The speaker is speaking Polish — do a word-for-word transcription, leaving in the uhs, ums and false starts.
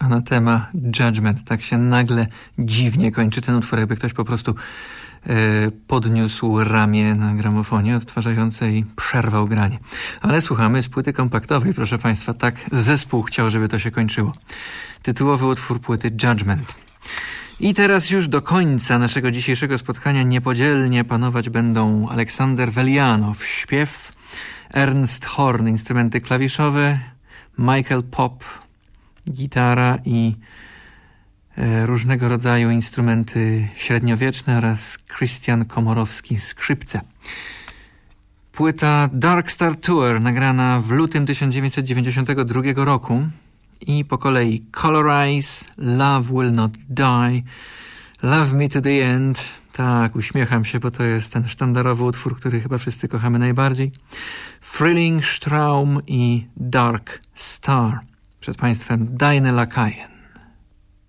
Anatema Judgment. Tak się nagle dziwnie kończy ten utwór, jakby ktoś po prostu e, podniósł ramię na gramofonie odtwarzającej i przerwał granie. Ale słuchamy z płyty kompaktowej, proszę Państwa. Tak zespół chciał, żeby to się kończyło. Tytułowy utwór płyty Judgment. I teraz już do końca naszego dzisiejszego spotkania niepodzielnie panować będą Aleksander Welianow, śpiew, Ernst Horn, instrumenty klawiszowe, Michael Pop, gitara i e, różnego rodzaju instrumenty średniowieczne oraz Christian Komorowski, skrzypce. Płyta Dark Star Tour, nagrana w lutym tysiąc dziewięćset dziewięćdziesiątego drugiego roku. I po kolei Color Eyes, Love Will Not Die, Love Me to the End. Tak, uśmiecham się, bo to jest ten sztandarowy utwór, który chyba wszyscy kochamy najbardziej. Frühlingstraum i Dark Star. Przed Państwem Deine Lakaien.